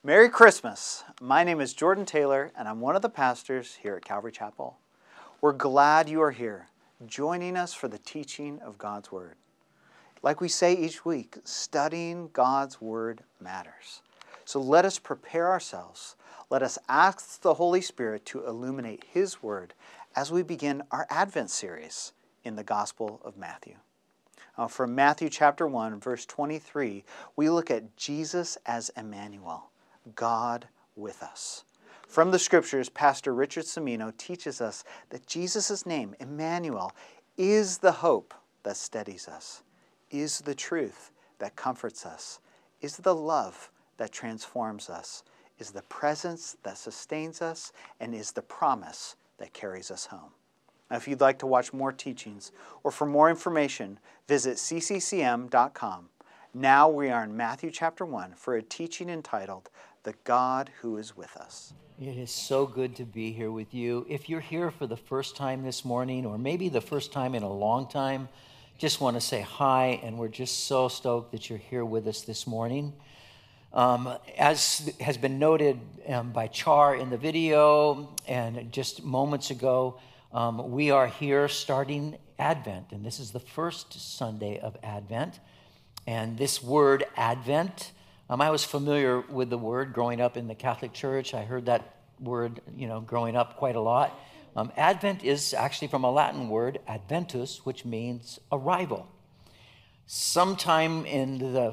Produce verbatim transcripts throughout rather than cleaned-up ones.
Merry Christmas. My name is Jordan Taylor, and I'm one of the pastors here at Calvary Chapel. We're glad you are here, joining us for the teaching of God's Word. Like we say each week, studying God's Word matters. So let us prepare ourselves. Let us ask the Holy Spirit to illuminate His Word as we begin our Advent series in the Gospel of Matthew. Uh, from Matthew chapter one, verse twenty-three, we look at Jesus as Emmanuel, God with us. From the Scriptures, Pastor Richard Cimino teaches us that Jesus' name, Emmanuel, is the hope that steadies us, is the truth that comforts us, is the love that transforms us, is the presence that sustains us, and is the promise that carries us home. Now, if you'd like to watch more teachings or for more information, visit c c c m dot com. Now we are in Matthew chapter one for a teaching entitled, The God Who Is With Us. It is so good to be here with you. If you're here for the first time this morning, or maybe the first time in a long time, just want to say hi, and we're just so stoked that you're here with us this morning. Um, as has been noted um, by Char in the video and just moments ago, um, we are here starting Advent, and this is the first Sunday of Advent. And this word Advent, um, I was familiar with the word growing up in the Catholic Church. I heard that word, you know, growing up quite a lot. Um, Advent is actually from a Latin word, adventus, which means arrival. Sometime in the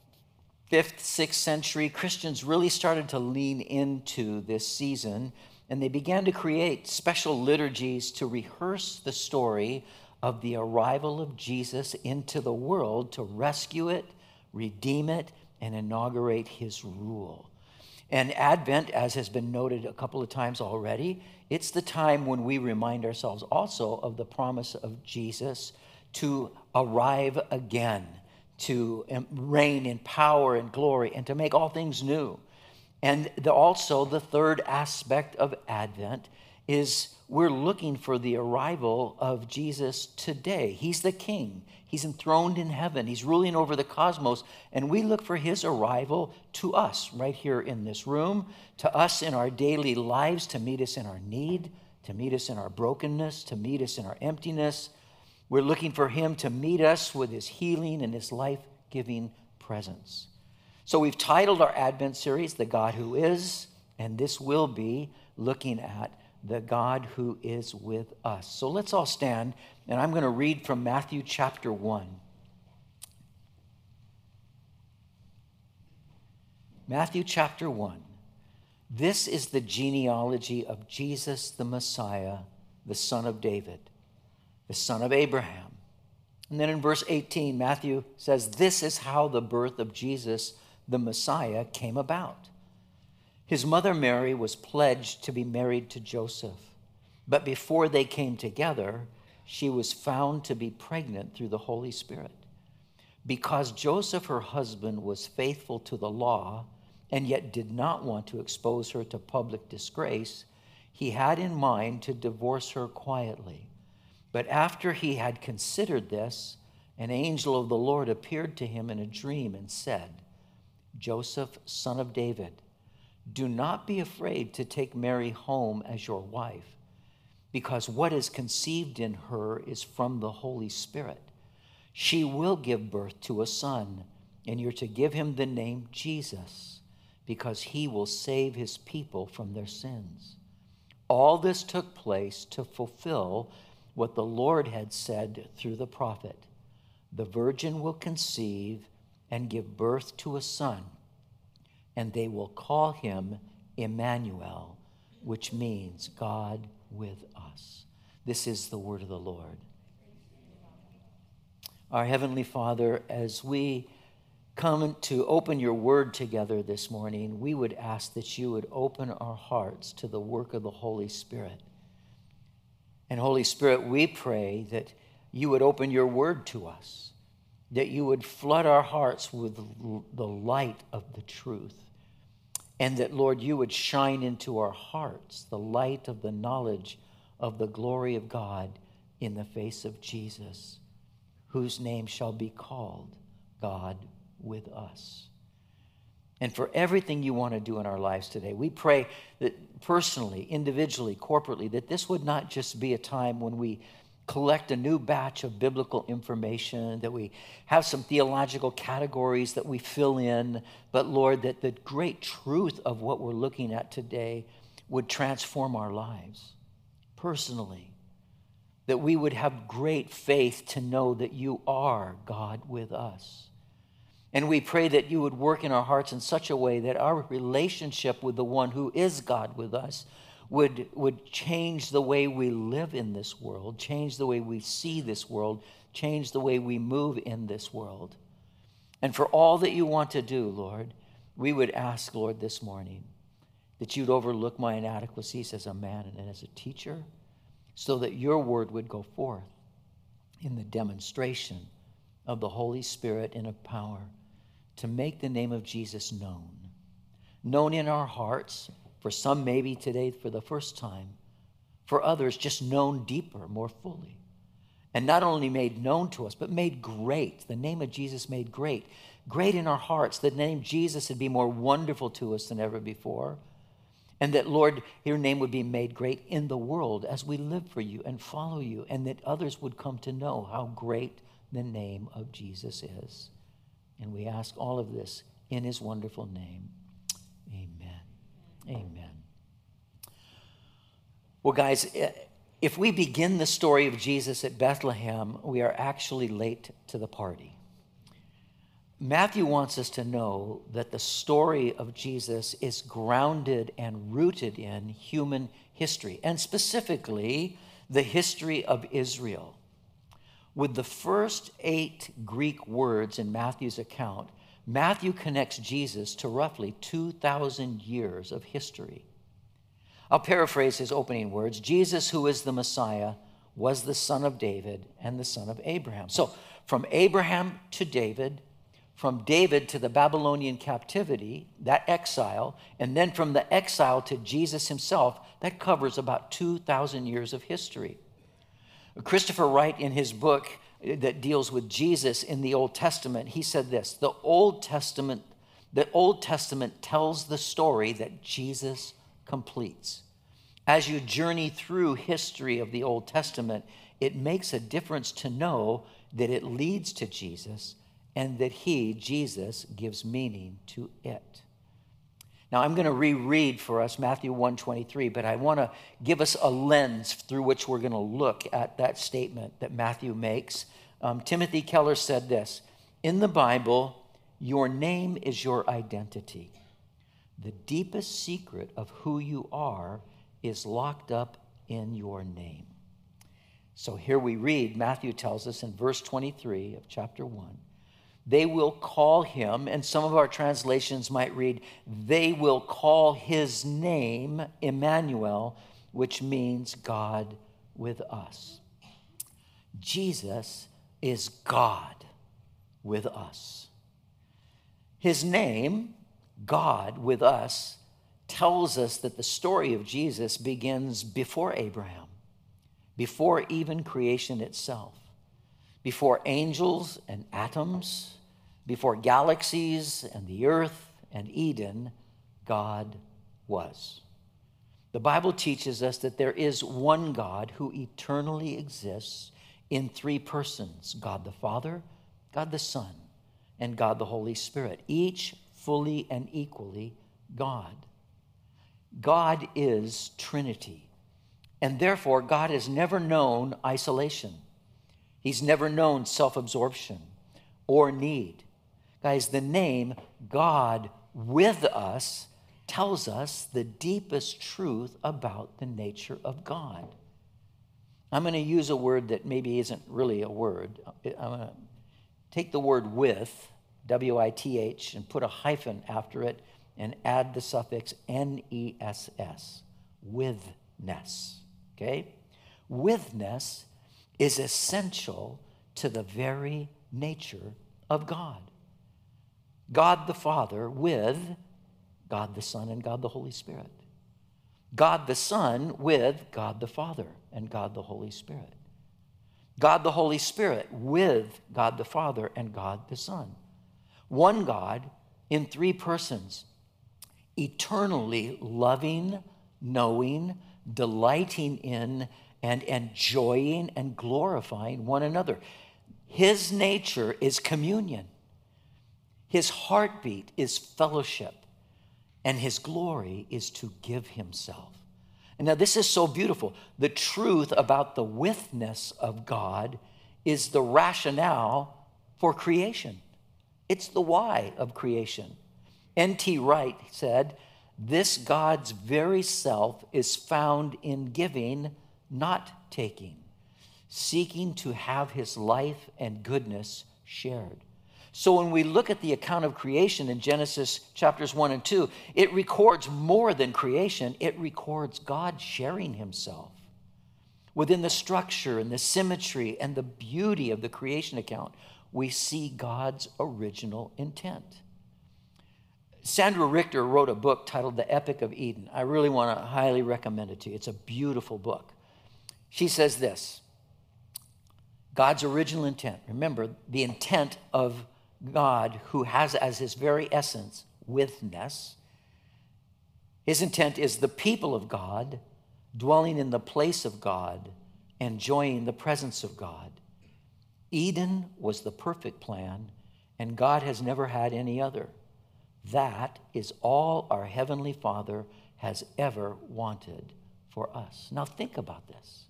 fifth, sixth century, Christians really started to lean into this season, and they began to create special liturgies to rehearse the story of the arrival of Jesus into the world to rescue it, redeem it, and inaugurate his rule. And Advent, as has been noted a couple of times already, it's the time when we remind ourselves also of the promise of Jesus to arrive again, to reign in power and glory, and to make all things new. And the, also the third aspect of Advent is we're looking for the arrival of Jesus today. He's the King. He's enthroned in heaven. He's ruling over the cosmos. And we look for his arrival to us right here in this room, to us in our daily lives, to meet us in our need, to meet us in our brokenness, to meet us in our emptiness. We're looking for him to meet us with his healing and his life-giving presence. So we've titled our Advent series, The God Who Is, and this will be looking at the God who is with us. So let's all stand, and I'm going to read from Matthew chapter one. Matthew chapter one. This is the genealogy of Jesus the Messiah, the son of David, the son of Abraham. And then in verse eighteen, Matthew says, this is how the birth of Jesus the Messiah came about. His mother Mary was pledged to be married to Joseph, but before they came together, she was found to be pregnant through the Holy Spirit. Because Joseph, her husband, was faithful to the law and yet did not want to expose her to public disgrace, he had in mind to divorce her quietly. But after he had considered this, an angel of the Lord appeared to him in a dream and said, Joseph, son of David, do not be afraid to take Mary home as your wife, because what is conceived in her is from the Holy Spirit. She will give birth to a son, and you're to give him the name Jesus, because he will save his people from their sins. All this took place to fulfill what the Lord had said through the prophet. The virgin will conceive and give birth to a son, and they will call him Emmanuel, which means God with us. This is the word of the Lord. Our Heavenly Father, as we come to open your word together this morning, we would ask that you would open our hearts to the work of the Holy Spirit. And Holy Spirit, we pray that you would open your word to us, that you would flood our hearts with the light of the truth, and that, Lord, you would shine into our hearts the light of the knowledge of the glory of God in the face of Jesus, whose name shall be called God with us. and for everything you want to do in our lives today. We pray that personally, individually, corporately, that this would not just be a time when we collect a new batch of biblical information, that we have some theological categories that we fill in, but Lord, that the great truth of what we're looking at today would transform our lives personally, that we would have great faith to know that you are God with us. And we pray that you would work in our hearts in such a way that our relationship with the one who is God with us would, would change the way we live in this world, change the way we see this world, change the way we move in this world. And for all that you want to do, Lord, we would ask, Lord, this morning, that you'd overlook my inadequacies as a man and as a teacher, so that your word would go forth in the demonstration of the Holy Spirit and of power, to make the name of Jesus known. Known in our hearts, for some maybe today for the first time, for others just known deeper, more fully. And not only made known to us, but made great. The name of Jesus made great. Great in our hearts. The name Jesus would be more wonderful to us than ever before. And that, Lord, your name would be made great in the world as we live for you and follow you, and that others would come to know how great the name of Jesus is. And we ask all of this in his wonderful name. Amen. Amen. Well, guys, if we begin the story of Jesus at Bethlehem, we are actually late to the party. Matthew wants us to know that the story of Jesus is grounded and rooted in human history, and specifically the history of Israel. With the first eight Greek words in Matthew's account, Matthew connects Jesus to roughly two thousand years of history. I'll paraphrase his opening words. Jesus, who is the Messiah, was the son of David and the son of Abraham. So from Abraham to David, from David to the Babylonian captivity, that exile, and then from the exile to Jesus himself, that covers about two thousand years of history. Christopher Wright, in his book that deals with Jesus in the Old Testament, he said this: the Old Testament, the Old Testament tells the story that Jesus completes. As you journey through history of the Old Testament, it makes a difference to know that it leads to Jesus and that he, Jesus, gives meaning to it. Now, I'm going to reread for us Matthew one twenty-three, but I want to give us a lens through which we're going to look at that statement that Matthew makes. Um, Timothy Keller said this: in the Bible, your name is your identity. The deepest secret of who you are is locked up in your name. So here we read, Matthew tells us in verse twenty-three of chapter one, they will call him, and some of our translations might read, they will call his name Emmanuel, which means God with us. Jesus is God with us. His name, God with us, tells us that the story of Jesus begins before Abraham, before even creation itself, before angels and atoms, before galaxies and the earth and Eden, God was. The Bible teaches us that there is one God who eternally exists in three persons: God the Father, God the Son, and God the Holy Spirit, each fully and equally God. God is Trinity, and therefore God has never known isolation. He's never known self-absorption or need. Guys, the name God with us tells us the deepest truth about the nature of God. I'm going to use a word that maybe isn't really a word. I'm going to take the word with, W I T H, and put a hyphen after it and add the suffix N E S S, withness, okay? Withness is essential to the very nature of God. God the Father with God the Son and God the Holy Spirit. God the Son with God the Father and God the Holy Spirit. God the Holy Spirit with God the Father and God the Son. One God in three persons, eternally loving, knowing, delighting in, and enjoying and glorifying one another. His nature is communion. His heartbeat is fellowship. And his glory is to give himself. And now this is so beautiful. The truth about the withness of God is the rationale for creation. It's the why of creation. N T Wright said, this God's very self is found in giving, not taking, seeking to have his life and goodness shared. So when we look at the account of creation in Genesis chapters one and two, it records more than creation. It records God sharing himself. Within the structure and the symmetry and the beauty of the creation account, we see God's original intent. Sandra Richter wrote a book titled The Epic of Eden. I really want to highly recommend it to you. It's a beautiful book. She says this, God's original intent. Remember, the intent of God, who has as his very essence withness. His intent is the people of God dwelling in the place of God, enjoying the presence of God. Eden was the perfect plan, and God has never had any other. That is all our Heavenly Father has ever wanted for us. Now think about this.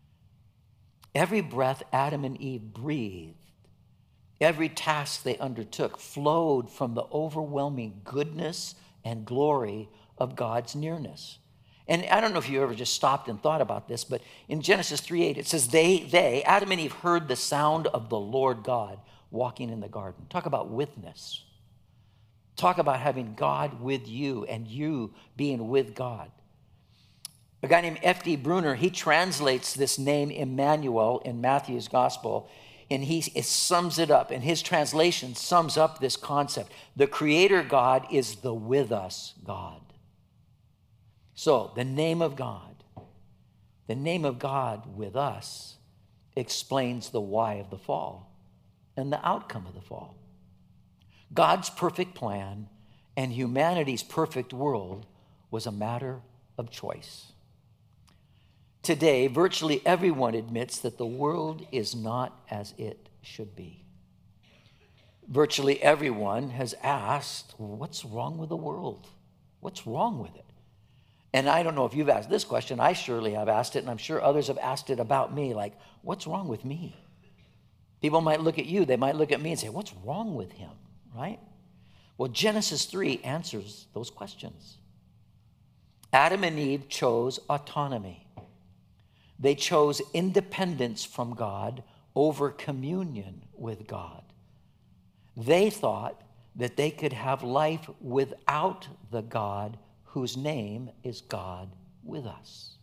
Every breath Adam and Eve breathed, every task they undertook flowed from the overwhelming goodness and glory of God's nearness. And I don't know if you ever just stopped and thought about this, but in Genesis three eight, it says, they, they, Adam and Eve heard the sound of the Lord God walking in the garden. Talk about witness. Talk about having God with you and you being with God. A guy named F D Bruner, he translates this name Emmanuel in Matthew's gospel, and he it sums it up, and his translation sums up this concept. The Creator God is the with us God. So the name of God, the name of God with us explains the why of the fall and the outcome of the fall. God's perfect plan and humanity's perfect world was a matter of choice. Today, virtually everyone admits that the world is not as it should be. Virtually everyone has asked, what's wrong with the world? What's wrong with it? And I don't know if you've asked this question. I surely have asked it, and I'm sure others have asked it about me, like, what's wrong with me? People might look at you, they might look at me and say, what's wrong with him, right? Well, Genesis three answers those questions. Adam and Eve chose autonomy. They chose independence from God over communion with God. They thought that they could have life without the God whose name is God with us.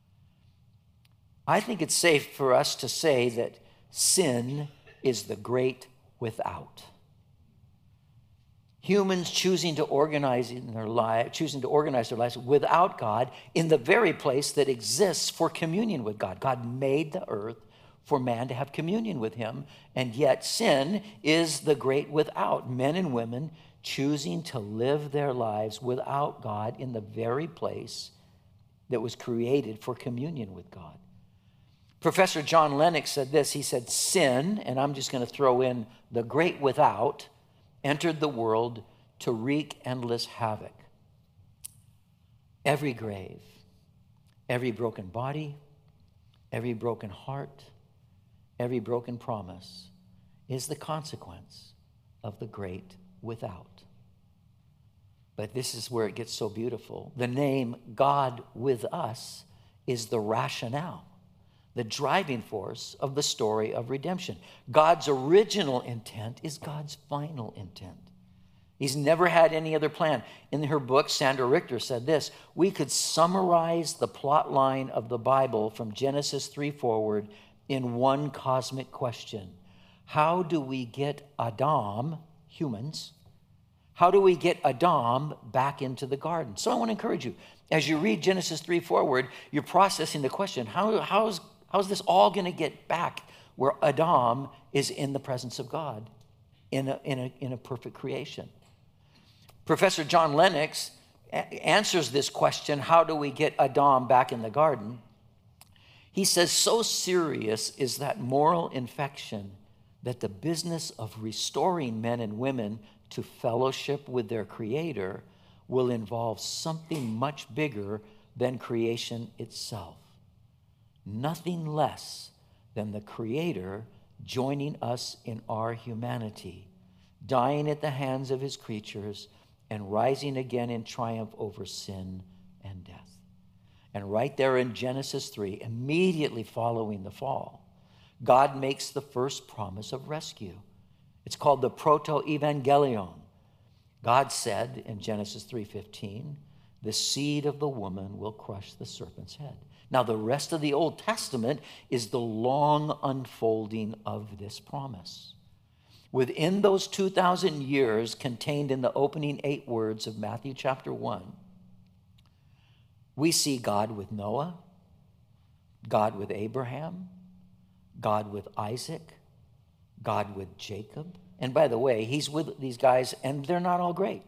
I think it's safe for us to say that sin is the great without. Humans choosing to organize in their life, choosing to organize their lives without God in the very place that exists for communion with God. God made the earth for man to have communion with him, and yet sin is the great without. Men and women choosing to live their lives without God in the very place that was created for communion with God. Professor John Lennox said this. He said, sin, and I'm just going to throw in the great without, entered the world to wreak endless havoc. Every grave, every broken body, every broken heart, every broken promise is the consequence of the great without. But this is where it gets so beautiful. The name God with us is the rationale, the driving force of the story of redemption. God's original intent is God's final intent. He's never had any other plan. In her book, Sandra Richter said this, we could summarize the plot line of the Bible from Genesis three forward in one cosmic question. How do we get Adam, humans, how do we get Adam back into the garden? So I want to encourage you, as you read Genesis three forward, you're processing the question, how, how's How's this all going to get back where Adam is in the presence of God in a, in a, in a perfect creation? Professor John Lennox answers this question, how do we get Adam back in the garden? He says, so serious is that moral infection that the business of restoring men and women to fellowship with their Creator will involve something much bigger than creation itself. Nothing less than the Creator joining us in our humanity, dying at the hands of his creatures, and rising again in triumph over sin and death. And right there in Genesis three, immediately following the fall, God makes the first promise of rescue. It's called the proto-evangelion. God said in Genesis three fifteen, the seed of the woman will crush the serpent's head. Now, the rest of the Old Testament is the long unfolding of this promise. Within those two thousand years contained in the opening eight words of Matthew chapter one, we see God with Noah, God with Abraham, God with Isaac, God with Jacob. And by the way, he's with these guys, and they're not all great.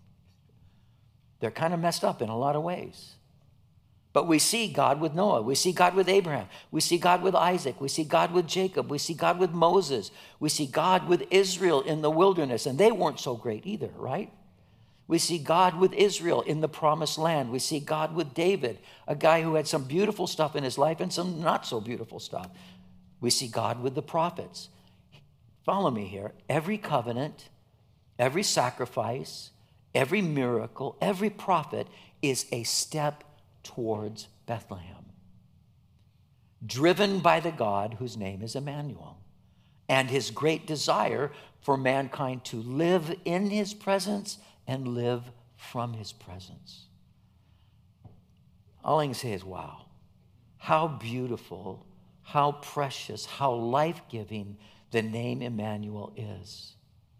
They're kind of messed up in a lot of ways. But we see God with Noah. We see God with Abraham. We see God with Isaac. We see God with Jacob. We see God with Moses. We see God with Israel in the wilderness. And they weren't so great either, right? We see God with Israel in the promised land. We see God with David, a guy who had some beautiful stuff in his life and some not so beautiful stuff. We see God with the prophets. Follow me here. Every covenant, every sacrifice, every miracle, every prophet is a step towards Bethlehem, driven by the God whose name is Emmanuel, and his great desire for mankind to live in his presence and live from his presence. All I can say is, wow, how beautiful, how precious, how life-giving the name Emmanuel is.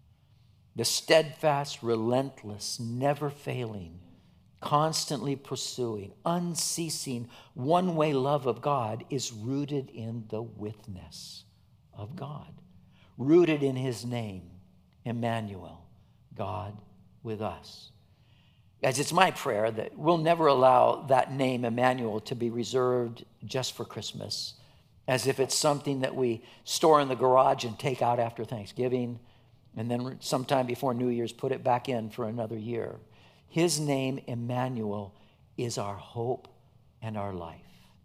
The steadfast, relentless, never failing, constantly pursuing, unceasing, one-way love of God is rooted in the witness of God, rooted in his name, Emmanuel, God with us. As it's my prayer that we'll never allow that name, Emmanuel, to be reserved just for Christmas, as if it's something that we store in the garage and take out after Thanksgiving, and then sometime before New Year's put it back in for another year. His name, Emmanuel, is our hope and our life.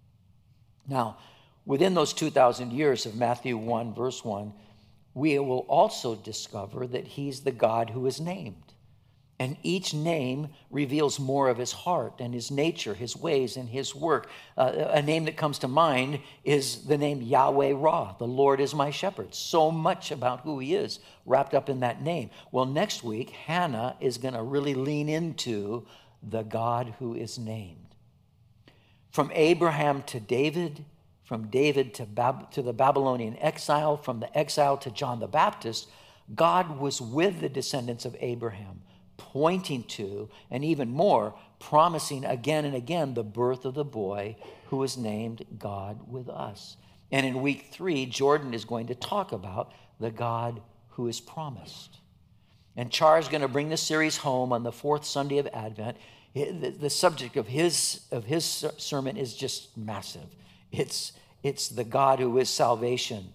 Now, within those two thousand years of Matthew one, verse one, we will also discover that he's the God who is named. And each name reveals more of his heart and his nature, his ways, and his work. Uh, a name that comes to mind is the name Yahweh Ra, the Lord is my shepherd. So much about who he is wrapped up in that name. Well, next week, Hannah is going to really lean into the God who is named. From Abraham to David, from David to, Bab- to the Babylonian exile, from the exile to John the Baptist, God was with the descendants of Abraham, pointing to, and even more, promising again and again the birth of the boy who is named God with us. And in week three, Jordan is going to talk about the God who is promised. And Char is going to bring the series home on the fourth Sunday of Advent. The, the subject of his, of his sermon is just massive. It's, it's the God who is salvation.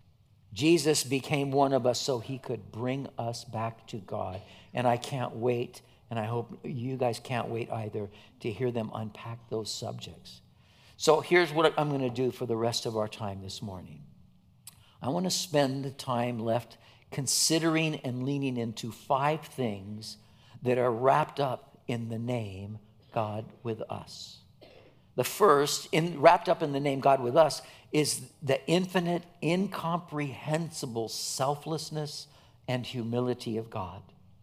Jesus became one of us so he could bring us back to God. And I can't wait, and I hope you guys can't wait either, to hear them unpack those subjects. So here's what I'm going to do for the rest of our time this morning. I want to spend the time left considering and leaning into five things that are wrapped up in the name God with us. The first, in, wrapped up in the name God with us, is the infinite, incomprehensible selflessness and humility of God.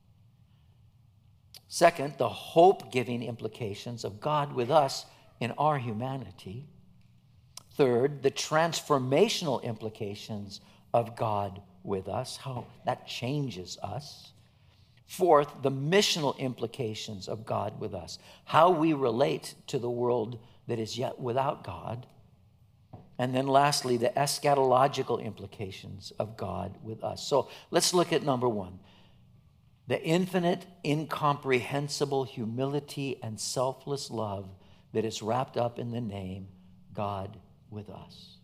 Second, the hope-giving implications of God with us in our humanity. Third, the transformational implications of God with us, how that changes us. Fourth, the missional implications of God with us, how we relate to the world that is yet without God. And then lastly, the eschatological implications of God with us. So let's look at number one. The infinite, incomprehensible humility and selfless love that is wrapped up in the name God with us.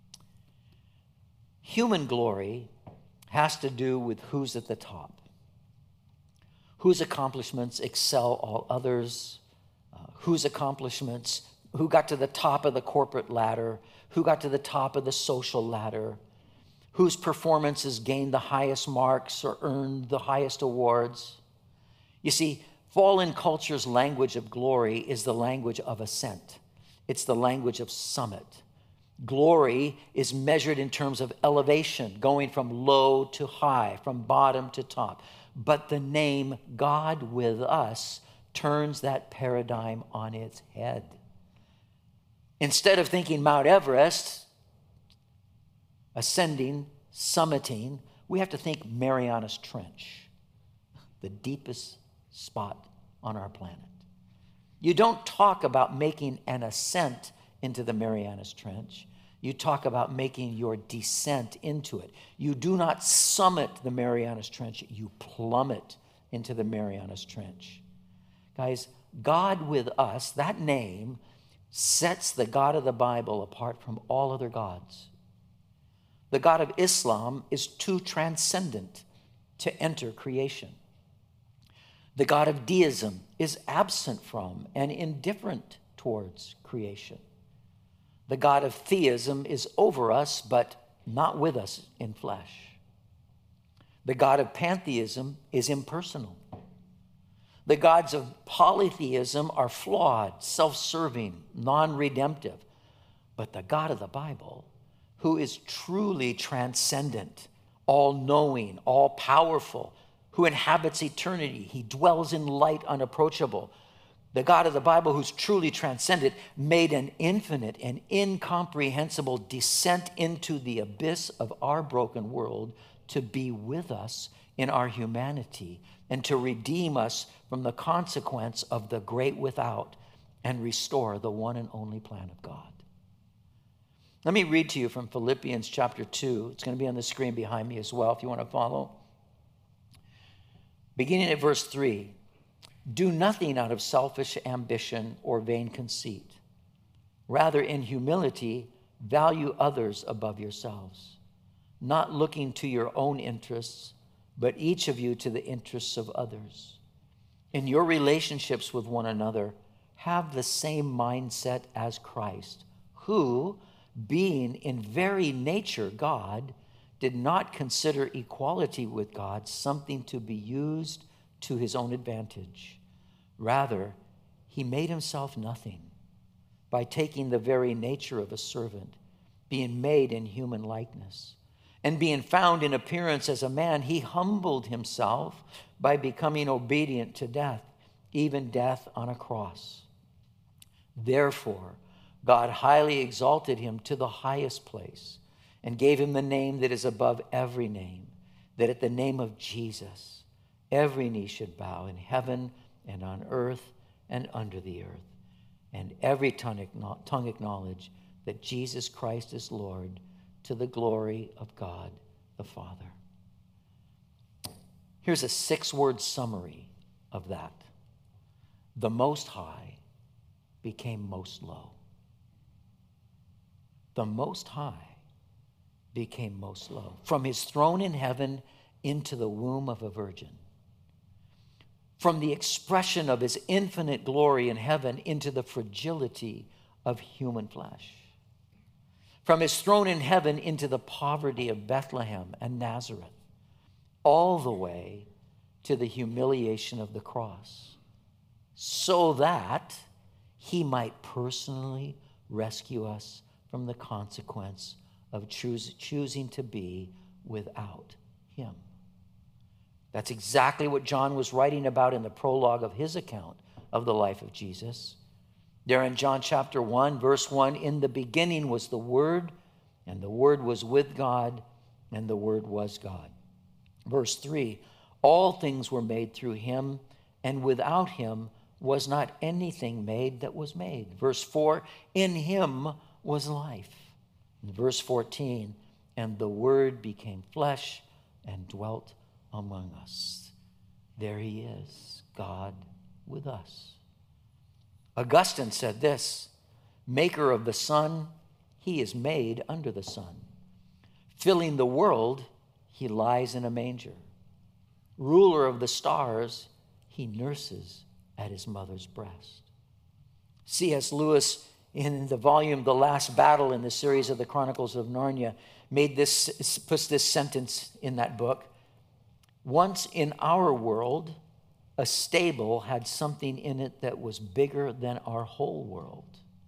Human glory has to do with who's at the top, whose accomplishments excel all others, uh, whose accomplishments, who got to the top of the corporate ladder, who got to the top of the social ladder, whose performances gained the highest marks or earned the highest awards. You see, fallen culture's language of glory is the language of ascent. It's the language of summit. Glory is measured in terms of elevation, going from low to high, from bottom to top. But the name God with us turns that paradigm on its head. Instead of thinking Mount Everest, ascending, summiting, we have to think Marianas Trench, the deepest spot on our planet. You don't talk about making an ascent into the Marianas Trench. You talk about making your descent into it. You do not summit the Marianas Trench, you plummet into the Marianas Trench. Guys, God with us, that name sets the God of the Bible apart from all other gods. The God of Islam is too transcendent to enter creation. The God of deism is absent from and indifferent towards creation. The God of theism is over us, but not with us in flesh. The God of pantheism is impersonal. The gods of polytheism are flawed, self-serving, non-redemptive. But the God of the Bible, who is truly transcendent, all-knowing, all-powerful, who inhabits eternity, he dwells in light unapproachable. The God of the Bible, who's truly transcendent, made an infinite and incomprehensible descent into the abyss of our broken world to be with us in our humanity and to redeem us from the consequence of the great without and restore the one and only plan of God. Let me read to you from Philippians chapter two. It's going to be on the screen behind me as well if you want to follow. Beginning at verse three. Do nothing out of selfish ambition or vain conceit. Rather, in humility, value others above yourselves, not looking to your own interests, but each of you to the interests of others. In your relationships with one another, have the same mindset as Christ, who, being in very nature God, did not consider equality with God something to be used to his own advantage. Rather, he made himself nothing by taking the very nature of a servant, being made in human likeness. And being found in appearance as a man, he humbled himself by becoming obedient to death, even death on a cross. Therefore, God highly exalted him to the highest place and gave him the name that is above every name, that at the name of Jesus, every knee should bow in heaven and on earth and under the earth, and every tongue acknowledge that Jesus Christ is Lord, to the glory of God the Father. Here's a six-word summary of that. The Most High became most low. The Most High became most low. From his throne in heaven into the womb of a virgin. From the expression of his infinite glory in heaven into the fragility of human flesh. From his throne in heaven into the poverty of Bethlehem and Nazareth, all the way to the humiliation of the cross, so that he might personally rescue us from the consequence of choose, choosing to be without him. That's exactly what John was writing about in the prologue of his account of the life of Jesus. There in John chapter one, verse one, in the beginning was the Word, and the Word was with God, and the Word was God. Verse three, all things were made through him, and without him was not anything made that was made. Verse four, in him was life. And verse fourteen, and the Word became flesh and dwelt among us. there he is, God with us. Augustine said this, maker of the sun, he is made under the sun. Filling the world, he lies in a manger. Ruler of the stars, he nurses at his mother's breast. C S Lewis, in the volume The Last Battle in the series of the Chronicles of Narnia, made this, puts this sentence in that book. Once in our world, a stable had something in it that was bigger than our whole world.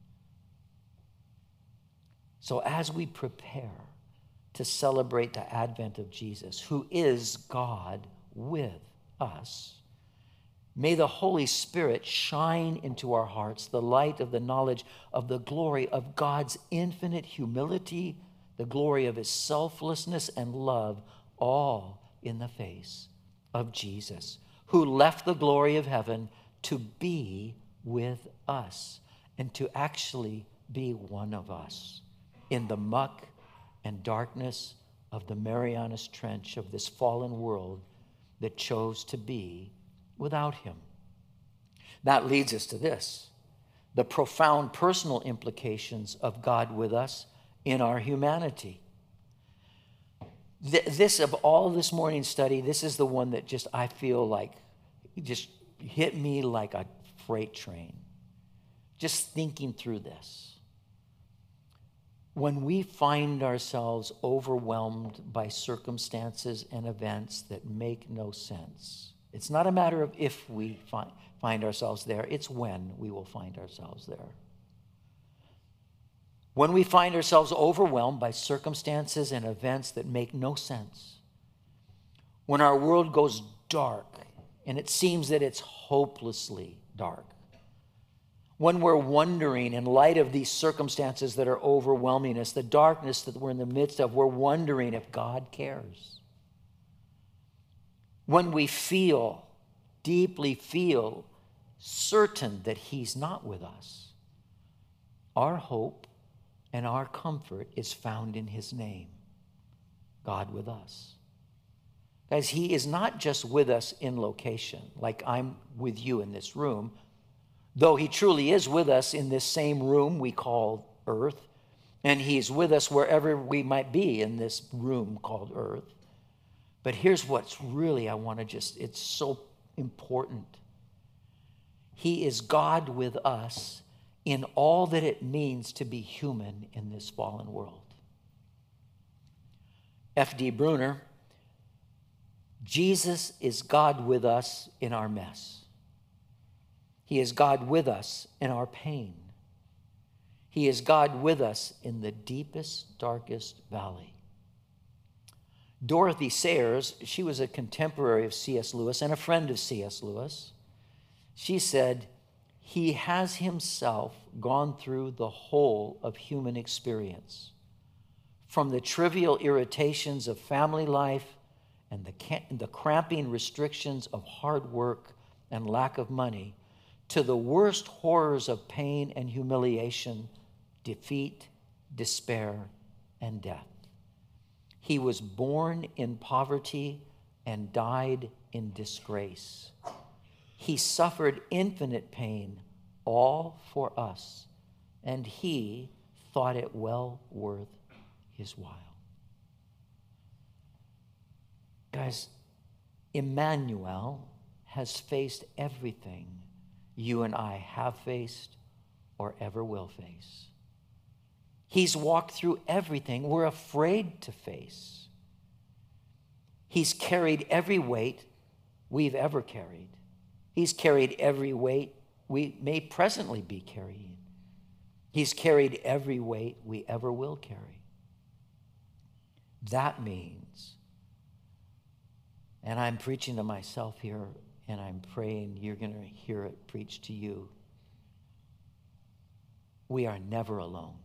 So as we prepare to celebrate the advent of Jesus, who is God with us, may the Holy Spirit shine into our hearts the light of the knowledge of the glory of God's infinite humility, the glory of his selflessness and love, all in the face of Jesus, who left the glory of heaven to be with us and to actually be one of us in the muck and darkness of the Marianas Trench of this fallen world that chose to be without him. That leads us to this, the profound personal implications of God with us in our humanity. This, of all this morning's study, this is the one that just, I feel like, just hit me like a freight train. Just thinking through this. When we find ourselves overwhelmed by circumstances and events that make no sense, it's not a matter of if we find, find ourselves there, it's when we will find ourselves there. When we find ourselves overwhelmed by circumstances and events that make no sense, when our world goes dark and it seems that it's hopelessly dark, when we're wondering in light of these circumstances that are overwhelming us, the darkness that we're in the midst of, we're wondering if God cares. When we feel, deeply feel, certain that he's not with us, our hope and our comfort is found in his name, God with us. Guys, he is not just with us in location, like I'm with you in this room, though he truly is with us in this same room we call earth, and he's with us wherever we might be in this room called earth. But here's what's really, I want to just, it's so important. He is God with us in all that it means to be human in this fallen world. F D Bruner, Jesus is God with us in our mess. He is God with us in our pain. He is God with us in the deepest, darkest valley. Dorothy Sayers, she was a contemporary of C S Lewis and a friend of C S Lewis. She said, he has himself gone through the whole of human experience, from the trivial irritations of family life and the, the cramping restrictions of hard work and lack of money, to the worst horrors of pain and humiliation, defeat, despair, and death. He was born in poverty and died in disgrace. He suffered infinite pain, all for us, and he thought it well worth his while. Guys, Emmanuel has faced everything you and I have faced or ever will face. He's walked through everything we're afraid to face. He's carried every weight we've ever carried. He's carried every weight we may presently be carrying. He's carried every weight we ever will carry. That means, and I'm preaching to myself here, and I'm praying you're going to hear it preached to you, we are never alone.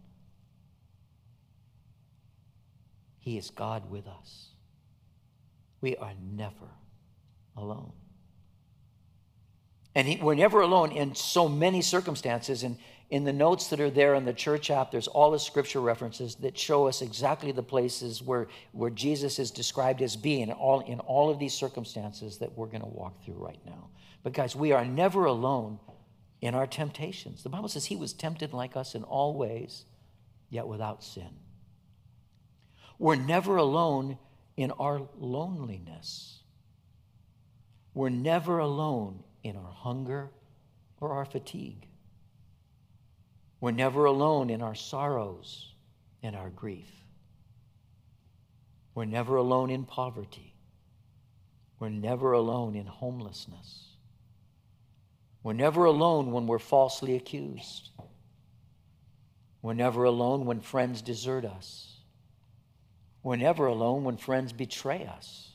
He is God with us. We are never alone. And he, we're never alone in so many circumstances. And In the notes that are there in the church app, there's all the scripture references that show us exactly the places where, where Jesus is described as being all, in all of these circumstances that we're going to walk through right now. But guys, we are never alone in our temptations. The Bible says he was tempted like us in all ways, yet without sin. We're never alone in our loneliness. We're never alone in our hunger or our fatigue. We're never alone in our sorrows and our grief. We're never alone in poverty. We're never alone in homelessness. We're never alone when we're falsely accused. We're never alone when friends desert us. We're never alone when friends betray us.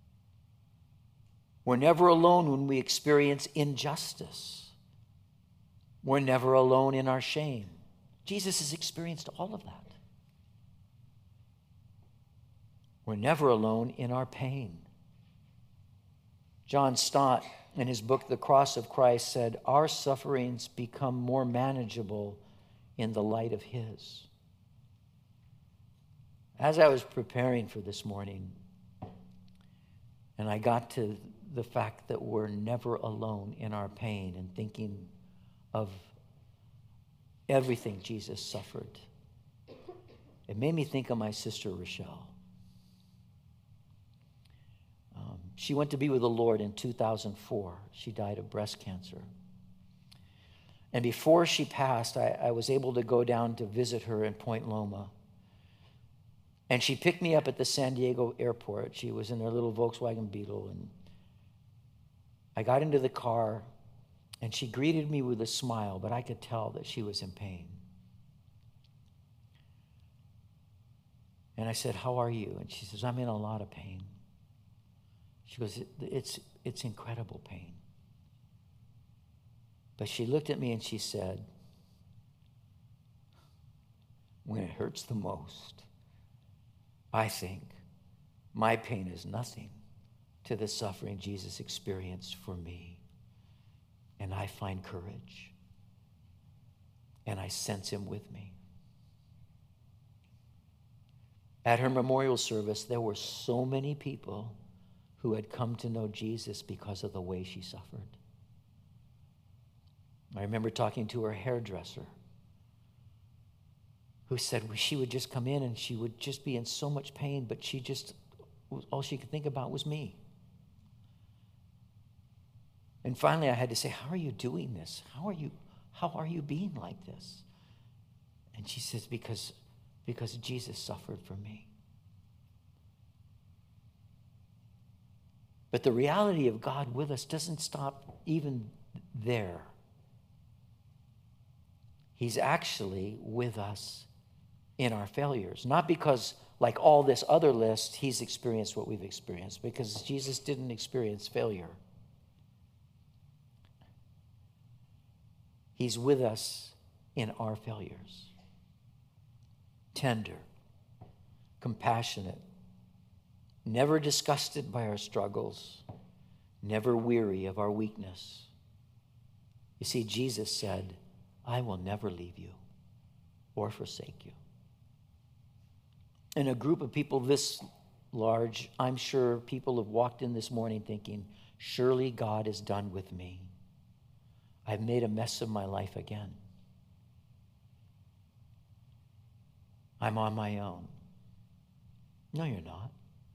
We're never alone when we experience injustice. We're never alone in our shame. Jesus has experienced all of that. We're never alone in our pain. John Stott, in his book, The Cross of Christ, said, our sufferings become more manageable in the light of his. As I was preparing for this morning, and I got to the fact that we're never alone in our pain and thinking of everything Jesus suffered, it made me think of my sister Rochelle. Um, she went to be with the Lord in two thousand four. She died of breast cancer. And before she passed, I, I was able to go down to visit her in Point Loma. And she picked me up at the San Diego airport. She was in her little Volkswagen Beetle. And I got into the car, and she greeted me with a smile, but I could tell that she was in pain. And I said, how are you? And she says, I'm in a lot of pain. She goes, it's, it's incredible pain. But she looked at me and she said, when it hurts the most, I think my pain is nothing to the suffering Jesus experienced for me. And I find courage. And I sense him with me. At her memorial service, there were so many people who had come to know Jesus because of the way she suffered. I remember talking to her hairdresser, who said she would just come in and she would just be in so much pain, but she just, all she could think about was me. And finally I had to say, how are you doing this? How are you, how are you being like this? And she says, because, because Jesus suffered for me. But the reality of God with us doesn't stop even there. He's actually with us in our failures. Not because, like all this other list, he's experienced what we've experienced, because Jesus didn't experience failure. He's with us in our failures. Tender, compassionate, never disgusted by our struggles, never weary of our weakness. You see, Jesus said, I will never leave you or forsake you. In a group of people this large, I'm sure people have walked in this morning thinking, surely God is done with me. I've made a mess of my life again. I'm on my own. No, you're not.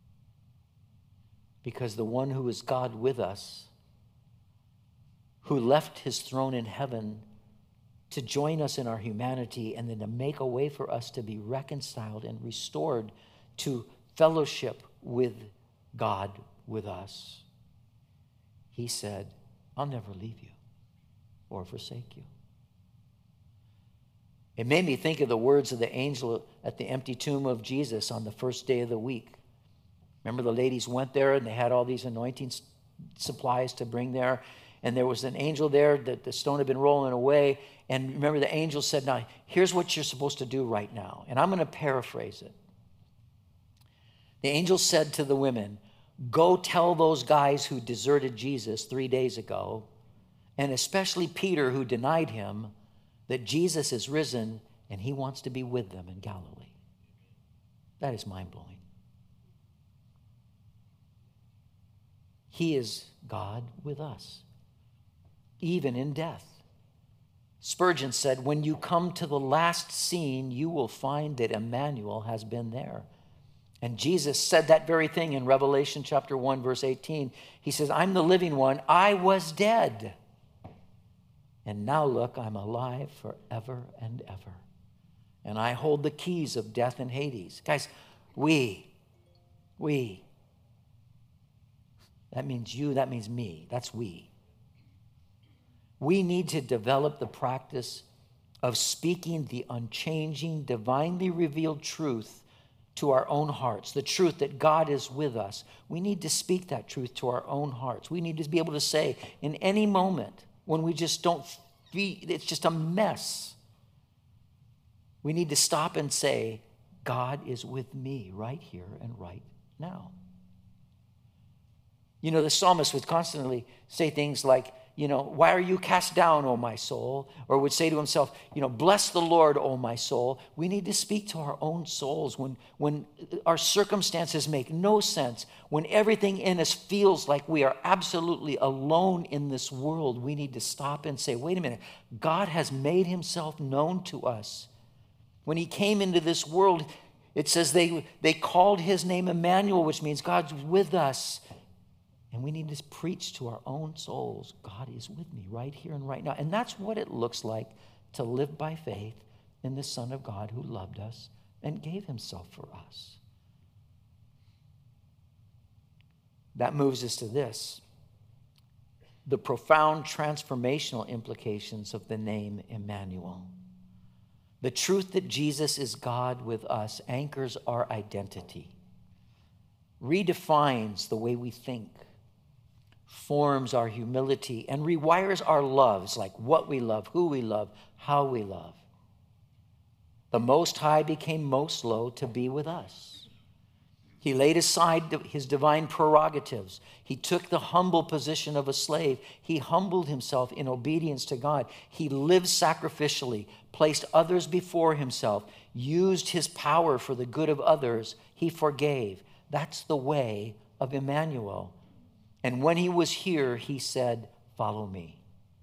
Because the one who is God with us, who left his throne in heaven to join us in our humanity and then to make a way for us to be reconciled and restored to fellowship with God with us, he said, I'll never leave you or forsake you. It made me think of the words of the angel at the empty tomb of Jesus on the first day of the week. Remember, the ladies went there and they had all these anointing supplies to bring there. And there was an angel there that the stone had been rolling away. And remember, the angel said, now, here's what you're supposed to do right now. And I'm going to paraphrase it. The angel said to the women, go tell those guys who deserted Jesus three days ago, and especially Peter, who denied him, that Jesus is risen and he wants to be with them in Galilee. That is mind-blowing. He is God with us, even in death. Spurgeon said, when you come to the last scene, you will find that Emmanuel has been there. And Jesus said that very thing in Revelation chapter one, verse eighteen. He says, I'm the living one. I was dead. And now look, I'm alive forever and ever. And I hold the keys of death and Hades. Guys, we, we, that means you, that means me. That's we. We need to develop the practice of speaking the unchanging, divinely revealed truth to our own hearts, the truth that God is with us. We need to speak that truth to our own hearts. We need to be able to say in any moment when we just don't feel, it's just a mess, we need to stop and say, God is with me right here and right now. You know, the psalmist would constantly say things like, you know, why are you cast down, O my soul? Or would say to himself, you know, bless the Lord, O my soul. We need to speak to our own souls when, when our circumstances make no sense, when everything in us feels like we are absolutely alone in this world. We need to stop and say, wait a minute, God has made himself known to us. When he came into this world, it says they, they called his name Emmanuel, which means God's with us. And we need to preach to our own souls, God is with me right here and right now. And that's what it looks like to live by faith in the Son of God who loved us and gave himself for us. That moves us to this: the profound transformational implications of the name Emmanuel. The truth that Jesus is God with us anchors our identity, redefines the way we think, forms our humility, and rewires our loves, like what we love, who we love, how we love. The Most High became most low to be with us. He laid aside his divine prerogatives. He took the humble position of a slave. He humbled himself in obedience to God. He lived sacrificially, placed others before himself, used his power for the good of others. He forgave. That's the way of Emmanuel. And when he was here, he said, follow me.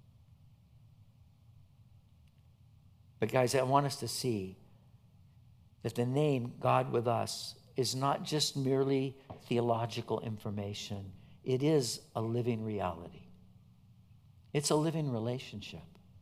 But guys, I want us to see that the name God with us is not just merely theological information. It is a living reality. It's a living relationship.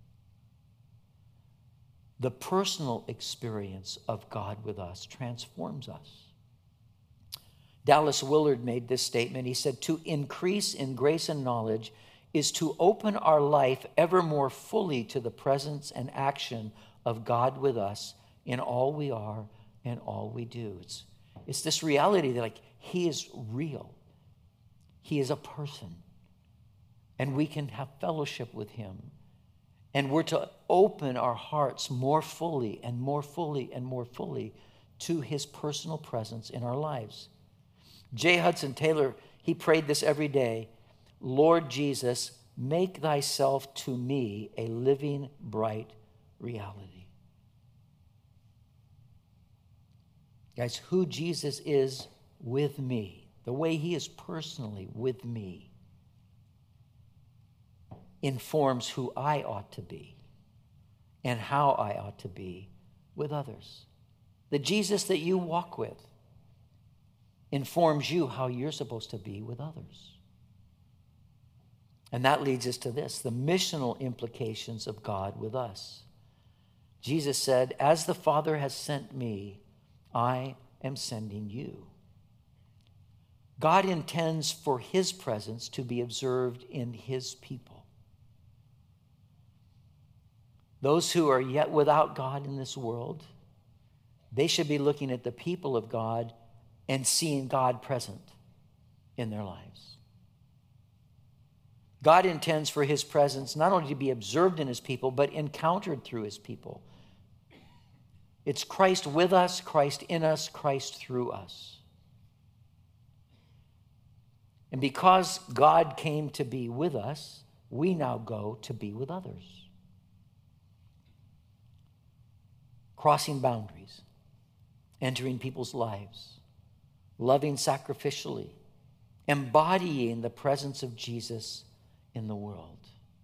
The personal experience of God with us transforms us. Dallas Willard made this statement. He said, to increase in grace and knowledge is to open our life ever more fully to the presence and action of God with us in all we are and all we do. It's, it's this reality that, like, he is real. He is a person. And we can have fellowship with him. And we're to open our hearts more fully and more fully and more fully to his personal presence in our lives. J. Hudson Taylor, he prayed this every day. Lord Jesus, make thyself to me a living, bright reality. Guys, who Jesus is with me, the way he is personally with me, informs who I ought to be and how I ought to be with others. The Jesus that you walk with informs you how you're supposed to be with others. And that leads us to this, the missional implications of God with us. Jesus said, as the Father has sent me, I am sending you. God intends for his presence to be observed in his people. Those who are yet without God in this world, they should be looking at the people of God and seeing God present in their lives. God intends for his presence not only to be observed in his people, but encountered through his people. It's Christ with us, Christ in us, Christ through us. And because God came to be with us, we now go to be with others. crossing boundaries, entering people's lives, loving sacrificially, embodying the presence of Jesus in the world.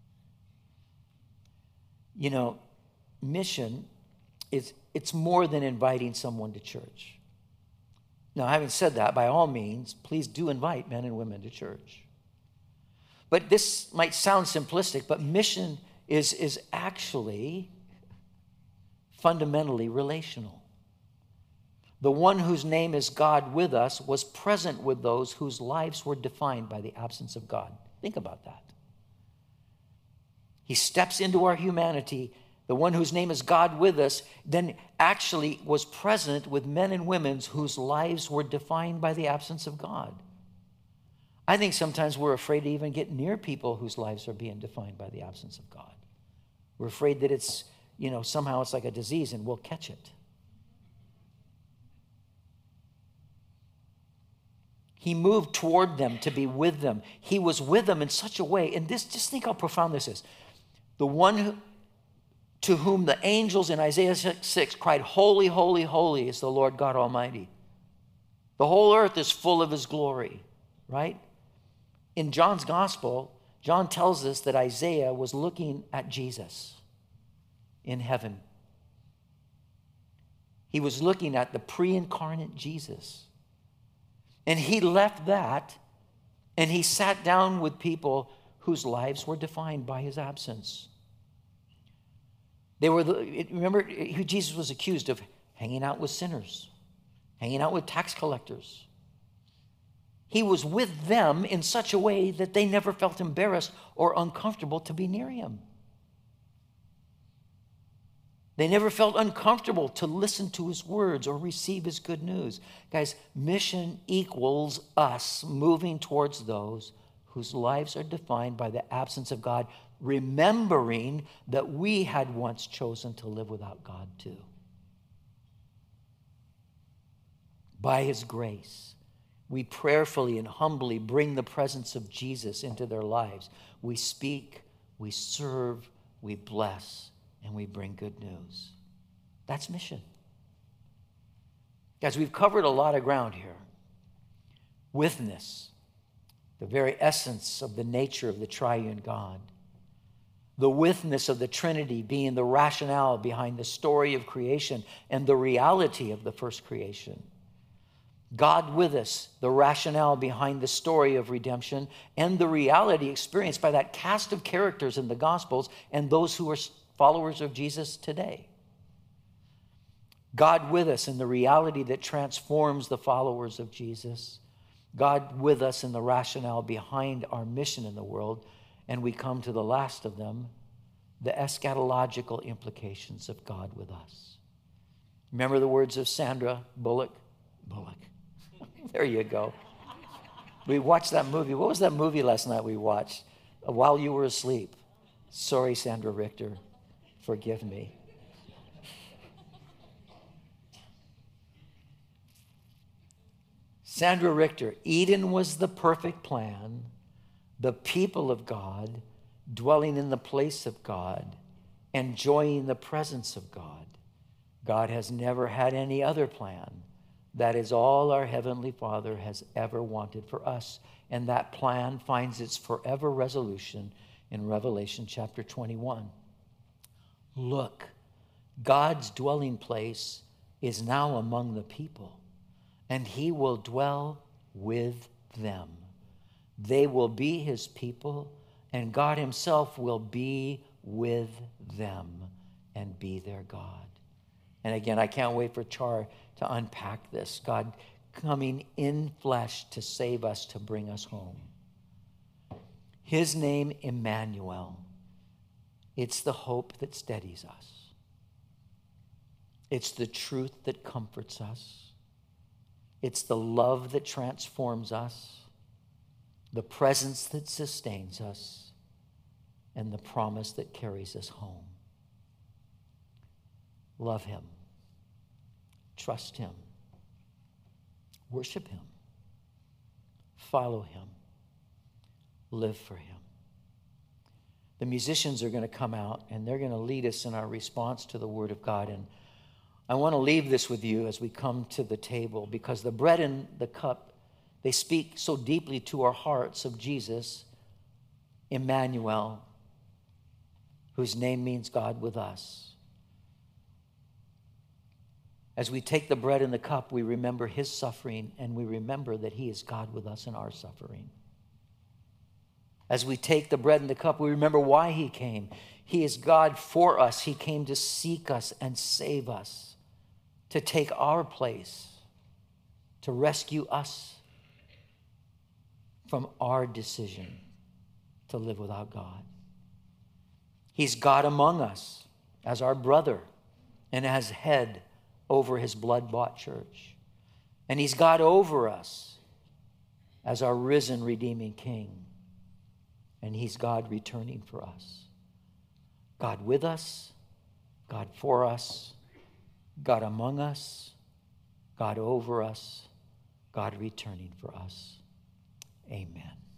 You know, mission is it's more than inviting someone to church. Now, having said that, by all means, please do invite men and women to church. But this might sound simplistic, but mission is, is actually fundamentally relational. The one whose name is God with us was present with those whose lives were defined by the absence of God. Think about that. He steps into our humanity. The one whose name is God with us then actually was present with men and women whose lives were defined by the absence of God. I think sometimes we're afraid to even get near people whose lives are being defined by the absence of God. We're afraid that it's, you know, somehow it's like a disease and we'll catch it. He moved toward them to be with them. He was with them in such a way. And this, just think how profound this is. The one who, to whom the angels in Isaiah six cried, "Holy, holy, holy is the Lord God Almighty." The whole earth is full of his glory, right? In John's gospel, John tells us that Isaiah was looking at Jesus in heaven. He was looking at the pre-incarnate Jesus. And he left that and he sat down with people whose lives were defined by his absence. They were, the, remember, Jesus was accused of hanging out with sinners, hanging out with tax collectors. He was with them in such a way that they never felt embarrassed or uncomfortable to be near him. They never felt uncomfortable to listen to his words or receive his good news. Guys, mission equals us moving towards those whose lives are defined by the absence of God, remembering that we had once chosen to live without God too. By his grace, we prayerfully and humbly bring the presence of Jesus into their lives. We speak, we serve, we bless, and we bring good news. That's mission. Guys, we've covered a lot of ground here. Witness, the very essence of the nature of the triune God. The witness of the Trinity being the rationale behind the story of creation and the reality of the first creation. God with us, the rationale behind the story of redemption and the reality experienced by that cast of characters in the Gospels and those who are followers of Jesus today. God with us in the reality that transforms the followers of Jesus. God with us in the rationale behind our mission in the world. And we come to the last of them, the eschatological implications of God with us. Remember the words of Sandra Bullock? Bullock. There you go. We watched that movie. What was that movie last night we watched? While You Were Asleep. Sorry, Sandra Richter. Forgive me. Sandra Richter, Eden was the perfect plan, the people of God, dwelling in the place of God, enjoying the presence of God. God has never had any other plan. That is all our Heavenly Father has ever wanted for us. And that plan finds its forever resolution in Revelation chapter twenty-one. Look, God's dwelling place is now among the people, and he will dwell with them. They will be his people, and God himself will be with them and be their God. And again, I can't wait for Char to unpack this. God coming in flesh to save us, to bring us home. His name, Emmanuel. It's the hope that steadies us. It's the truth that comforts us. It's the love that transforms us, the presence that sustains us, and the promise that carries us home. Love him. Trust him. Worship him. Follow him. Live for him. The musicians are going to come out and they're going to lead us in our response to the Word of God. And I want to leave this with you as we come to the table, because the bread and the cup, they speak so deeply to our hearts of Jesus, Emmanuel, whose name means God with us. As we take the bread and the cup, we remember his suffering, and we remember that he is God with us in our suffering. As we take the bread and the cup, we remember why he came. He is God for us. He came to seek us and save us, to take our place, to rescue us from our decision to live without God. He's God among us as our brother and as head over his blood-bought church. And he's God over us as our risen, redeeming King. And he's God returning for us. God with us, God for us, God among us, God over us, God returning for us. Amen.